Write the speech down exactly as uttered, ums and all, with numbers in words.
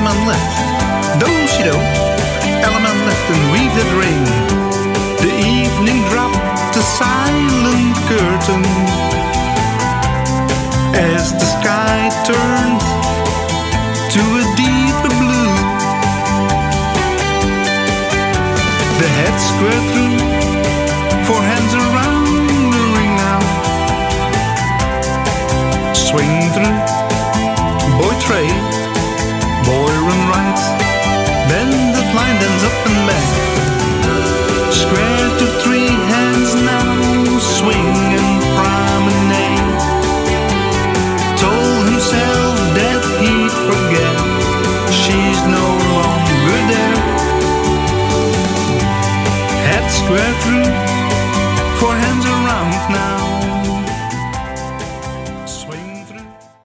Elleman left, do-si-do. Elleman left and weaved that ring. The evening dropped a silent curtain as the sky turned to a deeper blue. The head squared through, four hands around the ring now. Swing through, boy trade, boy run right, bend the line, dance up and back. Square to three hands now, swing and promenade. Told himself that he'd forget, she's no longer there. Head square through, four hands around now.